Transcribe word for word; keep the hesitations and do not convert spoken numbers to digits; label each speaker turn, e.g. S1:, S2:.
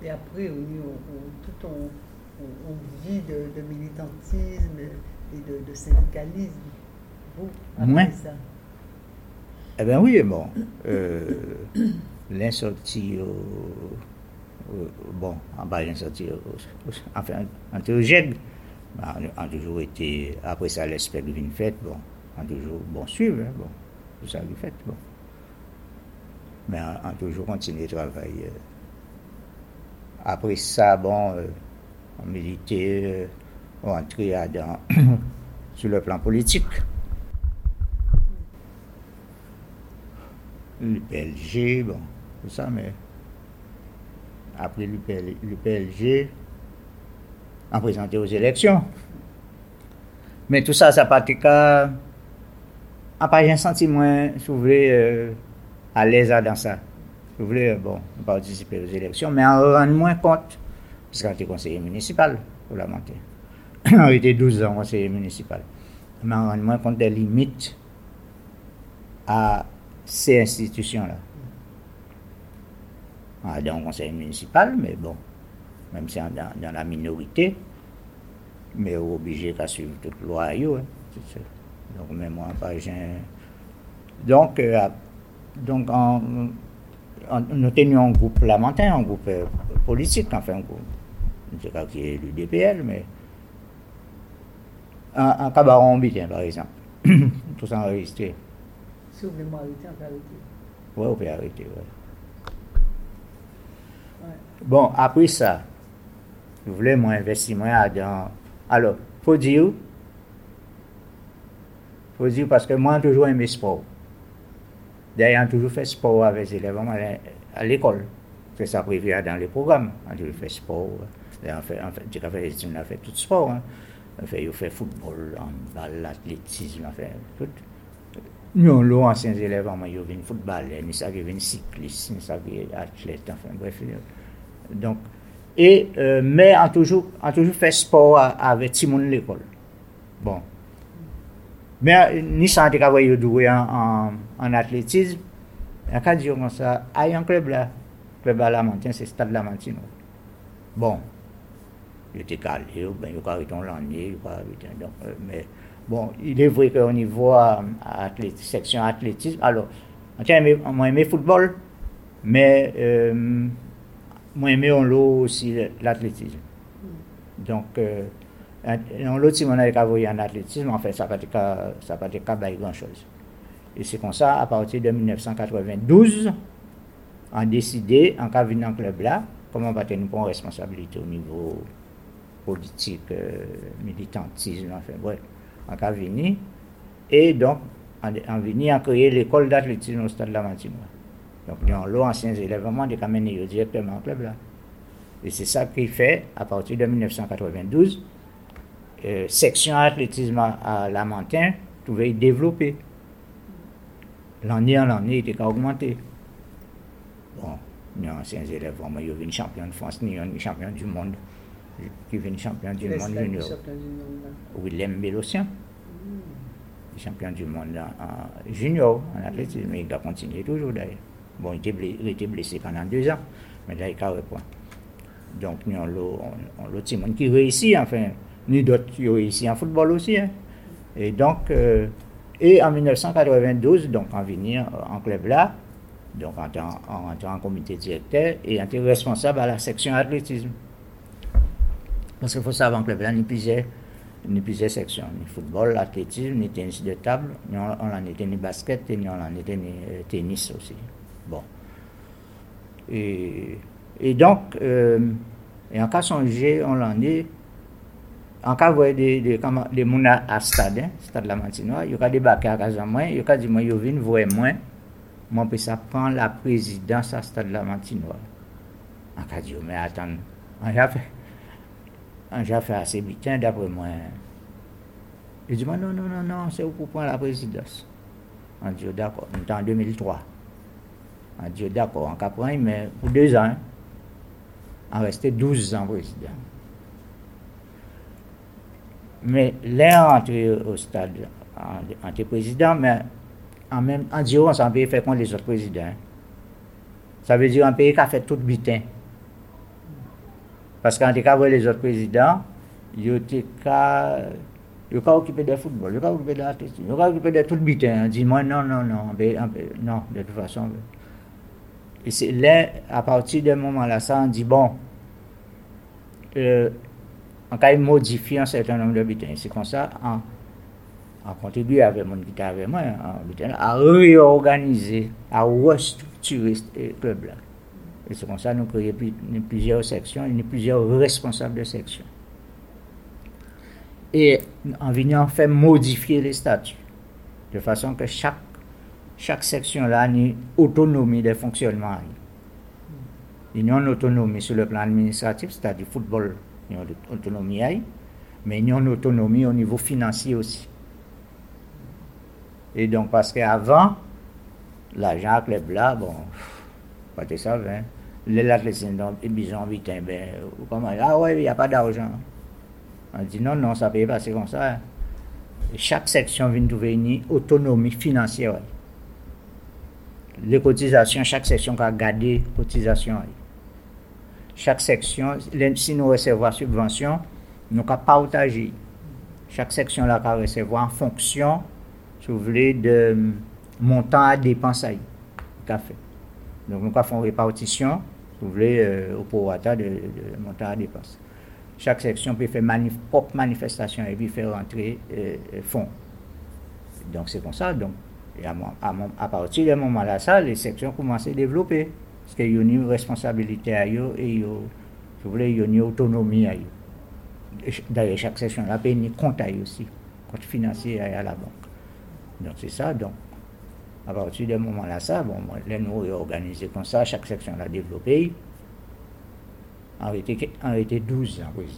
S1: Et après, oui, on, on, tout on, on, on vit de, de militantisme et de, de syndicalisme. Vous,
S2: Moins.
S1: après ça.
S2: Eh bien oui, bon. Euh, l'insorti au, au, bon, en bas l'insorti enfin, anthérogène, on a toujours été, après ça, l'espèce de une fête, bon, on a toujours, bon, suivre, hein, bon, tout ça une fête, bon. Mais on a toujours continué de travailler. Après ça, bon, euh, on militait, euh, on entrait dans, sur le plan politique. Le P L G, bon, tout ça, mais après l'U P L G, on présenté aux élections. Mais tout ça, ça pas été qu'à. On pas j'ai senti moins, si vous voulez, euh, à l'aise dans ça. Si vous voulez, bon, participer aux élections, mais on rend moins compte, parce qu'on était conseiller municipal, pour la montée. On était douze ans conseiller municipal. Mais on rend moins compte des limites à ces institutions-là. On est dans un conseil municipal, mais bon, même si on est dans, dans la minorité, mais on est obligé de suivre toute loi. Hein, donc, même moi, pas j'ai. Donc, euh, donc en, en, nous tenions un groupe lamentin, un groupe euh, politique, enfin, un groupe, je ne sais pas qui est l'U D P L, mais un, un cabaret bitin, par exemple. Tout ça enregistré.
S1: Si vous voulez m'arrêter, on peut arrêter.
S2: Oui, on peut arrêter, oui. Ouais. Bon, après ça, je voulais moi investir moi dans. Alors, il faut dire, faut dire parce que moi, j'ai toujours aimé le sport. D'ailleurs, j'ai toujours fait sport avec les élèves à l'école. C'est ça prévu dans les programmes. On a toujours fait sport. On fait, on fait, on fait, on a fait tout sport. Hein. On fait, on fait football, handball, athlétisme, on fait tout. Nous, les anciens élèves, ils viennent football, ils savent qu'ils viennent cyclistes, ils savent qu'ils viennent athlètes, enfin bref. Donc, et, euh, mais on a toujours, on toujours fait sport avec tout le monde à l'école. Bon. Mais ni sans travailler doué en, en, en athlétisme, on a dit comme ça, il y a un club là, le club à la montagne, c'est le Stade Lamentino. Bon, il était calé, ben, il a arrêté l'année, donc, euh, mais bon, il est vrai qu'au niveau euh, athlétisme, section athlétisme, alors, moi aimé football, mais euh, moi aimé on l'eau aussi l'athlétisme. Donc, euh, on l'autre si on avait travaillé en athlétisme, en fait, ça n'a pas été capable de grand chose. Et c'est comme ça, à partir de dix-neuf cent quatre-vingt-douze, on a décidé, en cas venant dans le club là, comment on va tenir une responsabilité au niveau politique, euh, militantisme, enfin, bref, en cas venir. Et donc, on venu à créer l'école d'athlétisme au Stade Lamentino. Donc, nous avons l'ancien élèves vraiment de amener directement au club là. Et c'est ça qu'il fait, à partir de dix-neuf cent quatre-vingt-douze, euh, section athlétisme à, à Lamentin pouvait développer. L'année en l'année, il était augmenté. Bon, nous anciens élèves, vraiment, ils viennent champion de France, nous sommes champion du monde, qui viennent champion du monde junior. Willem Bélocian, mm. champion du monde en, en junior, en athlétisme, mais il a continué toujours d'ailleurs. Bon, il était blessé, il était blessé pendant deux ans, mais là, il a repris. Donc, nous avons l'autre monde qui réussit, enfin, nous d'autres qui réussit en football aussi. Hein. Et donc, euh, et en dix-neuf cent quatre-vingt-douze, donc, en venir en club là, donc en entrant en, en, en comité directeur et en étant responsable à la section athlétisme. Parce qu'il faut savoir en club là, nous plusieurs, nous plusieurs sections, ni football, athlétisme, ni tennis de table, nous, on en était ni basket et nous on en était ni tennis aussi. Bon. Et, et donc, euh, et en cas songer, on l'en est, en cas voyez des des des gens à stade, hein, stade Lamentinois, il y a débarqué à Casamance, il y a dit moi yo vinn voir moi, moi peut ça prendre la présidence à stade Lamentinois. En cas dit mais attends, on a fait on a fait assez bien d'après moi. Il dit non non non non, c'est pour prendre la présidence. On dit d'accord, on est en deux mille trois. On dit d'accord, on prend mais pour deux ans. On restait douze ans président. Mais là, entré au stade, en tant président, mais en même en disant, on s'en peut faire contre les autres présidents. Ça veut dire un pays qui a fait tout le butin. Parce qu'en tout cas, les autres présidents, ils étaient occupés de football, ils étaient occupés de l'athlétisme, ils étaient occupés de tout le butin. On dit, moi, non, non, non, non, de toute façon. Et c'est là, à partir de ce moment-là, ça, on dit, bon, euh, on a modifié un certain nombre de butins. C'est comme ça, on, on contribue avec mon qui était avec moi, à réorganiser, à restructurer ce club-là. Et c'est comme ça que nous créons plusieurs sections et plusieurs responsables de sections. Et en venant faire modifier les statuts, de façon que chaque, chaque section-là a une autonomie de fonctionnement. Il y a une autonomie sur le plan administratif, c'est-à-dire football, il y a une autonomie, mais il y a une autonomie au niveau financier aussi. Et donc, parce qu'avant, l'argent club là, bon, pas de ça, hein. Les athléticiens, ils ont dit, ben, comment, ah ouais, il n'y a pas d'argent. On dit non, non, ça ne peut pas passer comme ça. Chaque section vient trouver une autonomie financière. Les cotisations, chaque section a gardé les cotisations. Chaque section, si nous recevons la subvention, nous avons partagé. Chaque section là va recevoir en fonction, si vous voulez, de montant à dépenser. Café. Donc nous avons une répartition, si vous voulez, euh, au prorata de, de, de montant à dépenser. Chaque section peut faire manif- propre manifestation et puis faire rentrer euh, fonds. Donc c'est comme ça. Donc, et à, à, à partir de ce moment-là, ça, les sections commencent à développer. Parce qu'il y a une responsabilité à eux et il y a une autonomie à eux. D'ailleurs, chaque section là paye un compte à eux aussi, compte financier à la banque. Donc c'est ça. Donc, à partir de ce moment-là, ça, bon, là, nous réorganiser comme ça, chaque section l'a développé. En réalité, en réalité douze ans président.